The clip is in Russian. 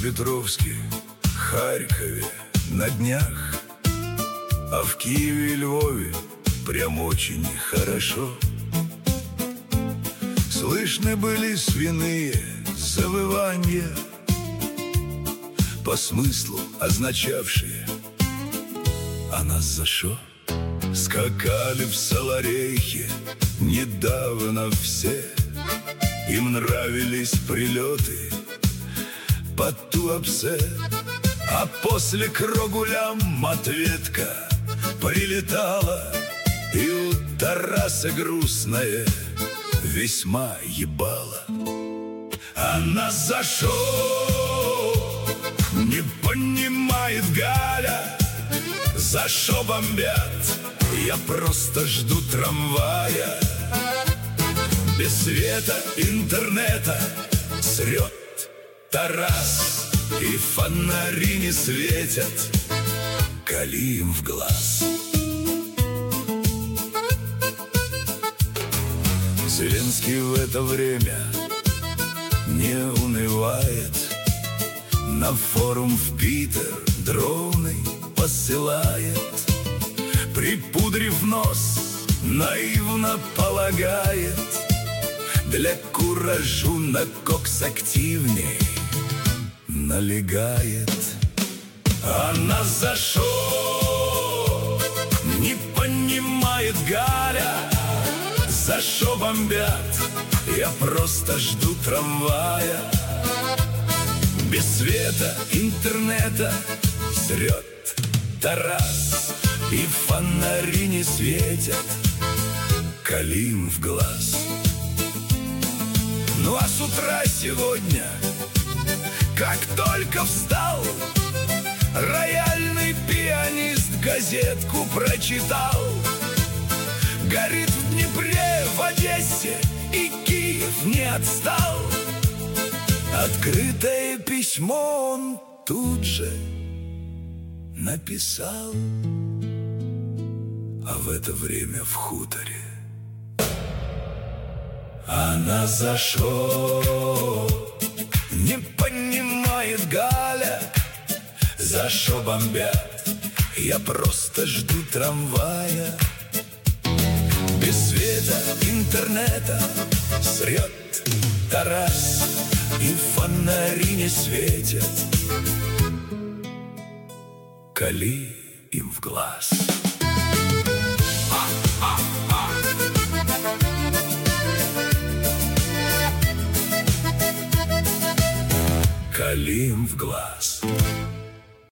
Днепропетровске, Харькове на днях, а в Киеве и Львове прям очень хорошо. Слышны были свиные завывания, по смыслу означавшие «А нас за шо?». Скакали в Саларейхе недавно все, им нравились прилеты под Туапсе. А после к Рогулям ответка прилетала, и у Тараса грустное весьма ебало. А нас за шо не понимает Галя, за шо бомбят? Я просто жду трамвая. Без света, интернета срет Тарас, и фонари не светят, кали им в глаз. Зеленский в это время не унывает, на форум в Питер дроны посылает. Припудрив нос, наивно полагает, для куражу на кокс активней налегает. А нас за шо не понимает Галя, за шо бомбят? Я просто жду трамвая. Без света, интернета срет Тарас, и фонари не светят, кали им в глаз. Ну а с утра сегодня, как только встал, рояльный пианист газетку прочитал. Горит в Днепре, в Одессе, и Киев не отстал. Открытое письмо он тут же написал. А в это время в хуторе она за шо не понимает Галя, за шо бомбят? Я просто жду трамвая. Без света, интернета срет Тарас, и фонари не светят, кали им в глаз. Кали им в глаз.